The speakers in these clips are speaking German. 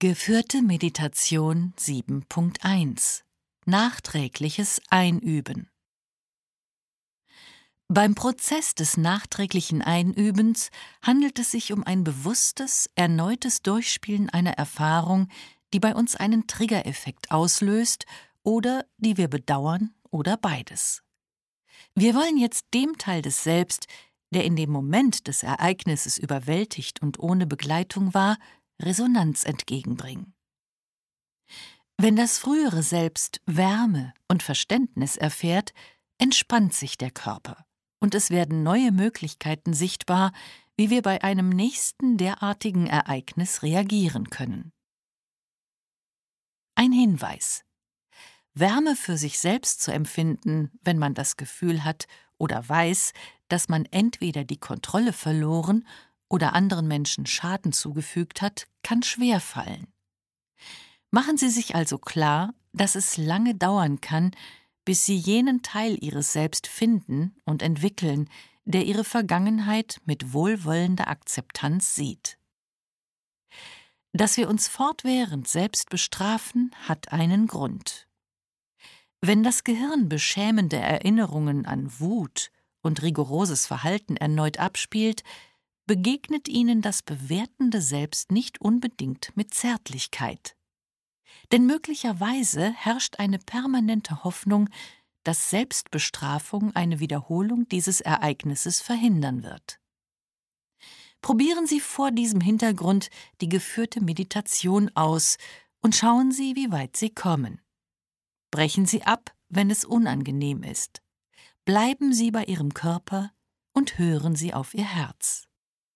Geführte Meditation 7.1 Nachträgliches Einüben. Beim Prozess des nachträglichen Einübens handelt es sich um ein bewusstes, erneutes Durchspielen einer Erfahrung, die bei uns einen Triggereffekt auslöst oder die wir bedauern oder beides. Wir wollen jetzt dem Teil des Selbst, der in dem Moment des Ereignisses überwältigt und ohne Begleitung war, Resonanz entgegenbringen. Wenn das frühere Selbst Wärme und Verständnis erfährt, entspannt sich der Körper und es werden neue Möglichkeiten sichtbar, wie wir bei einem nächsten derartigen Ereignis reagieren können. Ein Hinweis: Wärme für sich selbst zu empfinden, wenn man das Gefühl hat oder weiß, dass man entweder die Kontrolle verloren oder anderen Menschen Schaden zugefügt hat, kann schwerfallen. Machen Sie sich also klar, dass es lange dauern kann, bis Sie jenen Teil Ihres Selbst finden und entwickeln, der Ihre Vergangenheit mit wohlwollender Akzeptanz sieht. Dass wir uns fortwährend selbst bestrafen, hat einen Grund. Wenn das Gehirn beschämende Erinnerungen an Wut und rigoroses Verhalten erneut abspielt, begegnet ihnen das bewertende Selbst nicht unbedingt mit Zärtlichkeit. Denn möglicherweise herrscht eine permanente Hoffnung, dass Selbstbestrafung eine Wiederholung dieses Ereignisses verhindern wird. Probieren Sie vor diesem Hintergrund die geführte Meditation aus und schauen Sie, wie weit Sie kommen. Brechen Sie ab, wenn es unangenehm ist. Bleiben Sie bei Ihrem Körper und hören Sie auf Ihr Herz.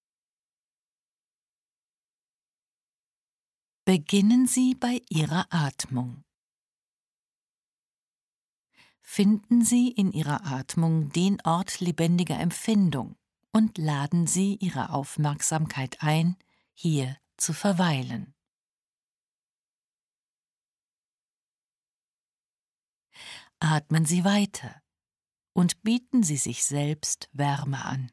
Beginnen Sie bei Ihrer Atmung. Finden Sie in Ihrer Atmung den Ort lebendiger Empfindung und laden Sie Ihre Aufmerksamkeit ein, hier zu verweilen. Atmen Sie weiter und bieten Sie sich selbst Wärme an.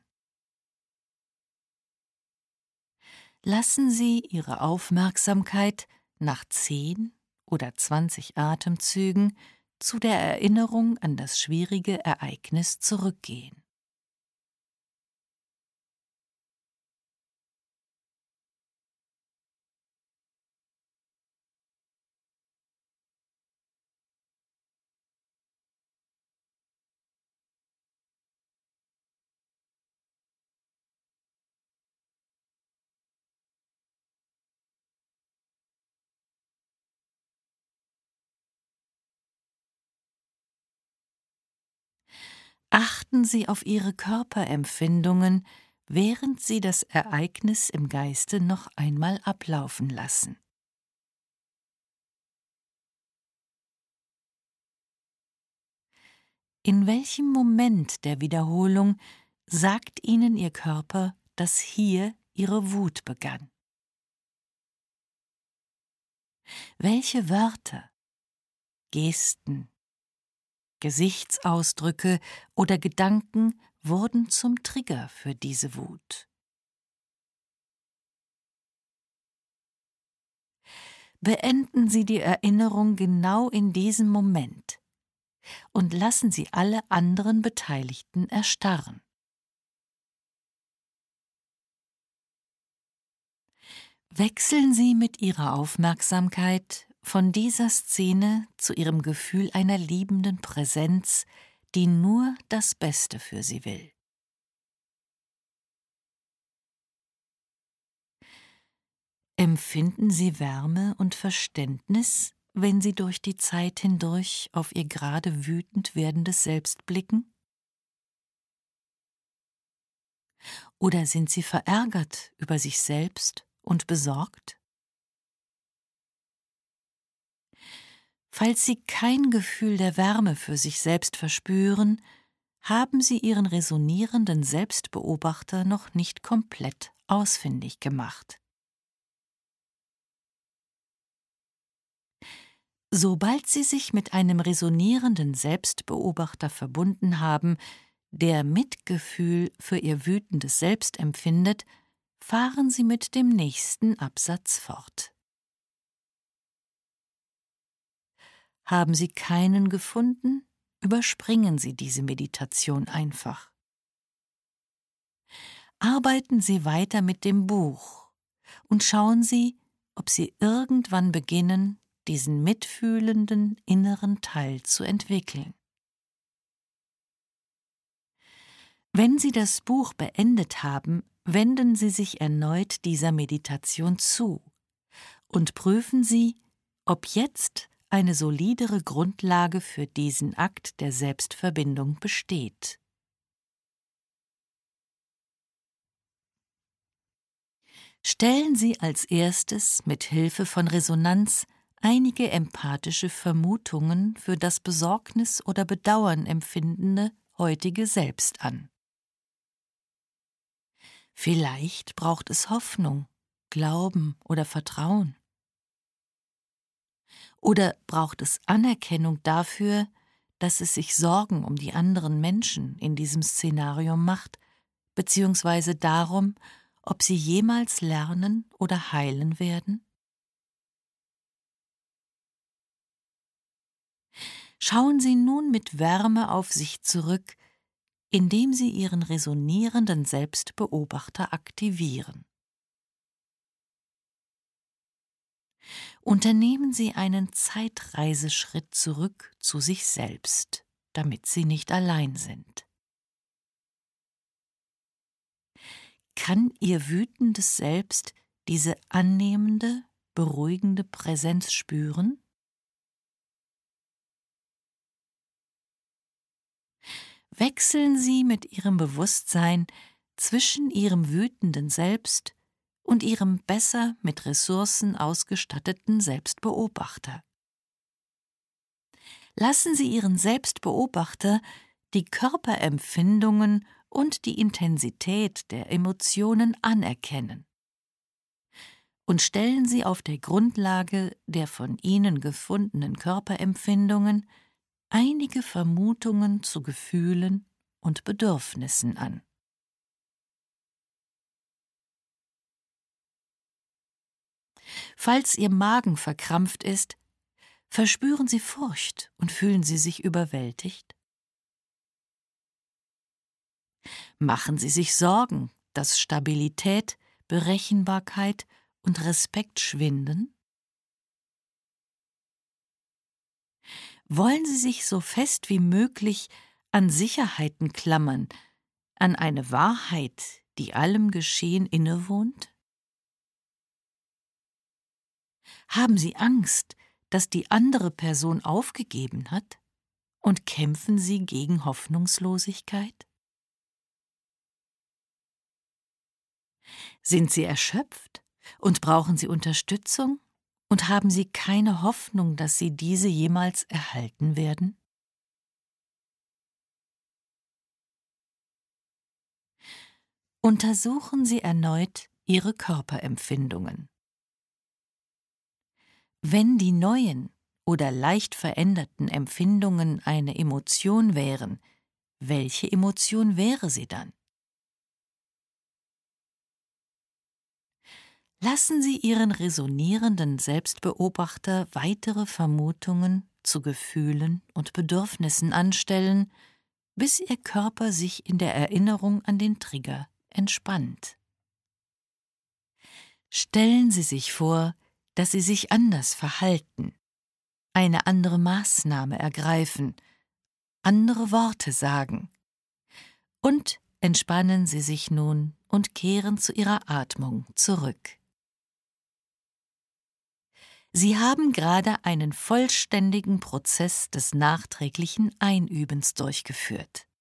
Lassen Sie Ihre Aufmerksamkeit nach 10 oder 20 Atemzügen zu der Erinnerung an das schwierige Ereignis zurückgehen. Achten Sie auf Ihre Körperempfindungen, während Sie das Ereignis im Geiste noch einmal ablaufen lassen. In welchem Moment der Wiederholung sagt Ihnen Ihr Körper, dass hier Ihre Wut begann? Welche Wörter, Gesten, Gesichtsausdrücke oder Gedanken wurden zum Trigger für diese Wut? Beenden Sie die Erinnerung genau in diesem Moment und lassen Sie alle anderen Beteiligten erstarren. Wechseln Sie mit Ihrer Aufmerksamkeit von dieser Szene zu Ihrem Gefühl einer liebenden Präsenz, die nur das Beste für Sie will. Empfinden Sie Wärme und Verständnis, wenn Sie durch die Zeit hindurch auf Ihr gerade wütend werdendes Selbst blicken? Oder sind Sie verärgert über sich selbst und besorgt? Falls Sie kein Gefühl der Wärme für sich selbst verspüren, haben Sie Ihren resonierenden Selbstbeobachter noch nicht komplett ausfindig gemacht. Sobald Sie sich mit einem resonierenden Selbstbeobachter verbunden haben, der Mitgefühl für Ihr wütendes Selbst empfindet, fahren Sie mit dem nächsten Absatz fort. Haben Sie keinen gefunden, überspringen Sie diese Meditation einfach. Arbeiten Sie weiter mit dem Buch und schauen Sie, ob Sie irgendwann beginnen, diesen mitfühlenden inneren Teil zu entwickeln. Wenn Sie das Buch beendet haben, wenden Sie sich erneut dieser Meditation zu und prüfen Sie, ob jetzt eine solidere Grundlage für diesen Akt der Selbstverbindung besteht. Stellen Sie als erstes mit Hilfe von Resonanz einige empathische Vermutungen für das Besorgnis oder Bedauern empfindende heutige Selbst an. Vielleicht braucht es Hoffnung, Glauben oder Vertrauen. Oder braucht es Anerkennung dafür, dass es sich Sorgen um die anderen Menschen in diesem Szenario macht, beziehungsweise darum, ob sie jemals lernen oder heilen werden? Schauen Sie nun mit Wärme auf sich zurück, indem Sie Ihren resonierenden Selbstbeobachter aktivieren. Unternehmen Sie einen Zeitreiseschritt zurück zu sich selbst, damit Sie nicht allein sind. Kann Ihr wütendes Selbst diese annehmende, beruhigende Präsenz spüren? Wechseln Sie mit Ihrem Bewusstsein zwischen Ihrem wütenden Selbst und Ihrem besser mit Ressourcen ausgestatteten Selbstbeobachter. Lassen Sie Ihren Selbstbeobachter die Körperempfindungen und die Intensität der Emotionen anerkennen. Und stellen Sie auf der Grundlage der von Ihnen gefundenen Körperempfindungen einige Vermutungen zu Gefühlen und Bedürfnissen an. Falls Ihr Magen verkrampft ist, verspüren Sie Furcht und fühlen Sie sich überwältigt? Machen Sie sich Sorgen, dass Stabilität, Berechenbarkeit und Respekt schwinden? Wollen Sie sich so fest wie möglich an Sicherheiten klammern, an eine Wahrheit, die allem Geschehen innewohnt? Haben Sie Angst, dass die andere Person aufgegeben hat? Und kämpfen Sie gegen Hoffnungslosigkeit? Sind Sie erschöpft und brauchen Sie Unterstützung? Und haben Sie keine Hoffnung, dass Sie diese jemals erhalten werden? Untersuchen Sie erneut Ihre Körperempfindungen. Wenn die neuen oder leicht veränderten Empfindungen eine Emotion wären, welche Emotion wäre sie dann? Lassen Sie Ihren resonierenden Selbstbeobachter weitere Vermutungen zu Gefühlen und Bedürfnissen anstellen, bis Ihr Körper sich in der Erinnerung an den Trigger entspannt. Stellen Sie sich vor, dass Sie sich anders verhalten, eine andere Maßnahme ergreifen, andere Worte sagen. Und entspannen Sie sich nun und kehren zu Ihrer Atmung zurück. Sie haben gerade einen vollständigen Prozess des nachträglichen Einübens durchgeführt.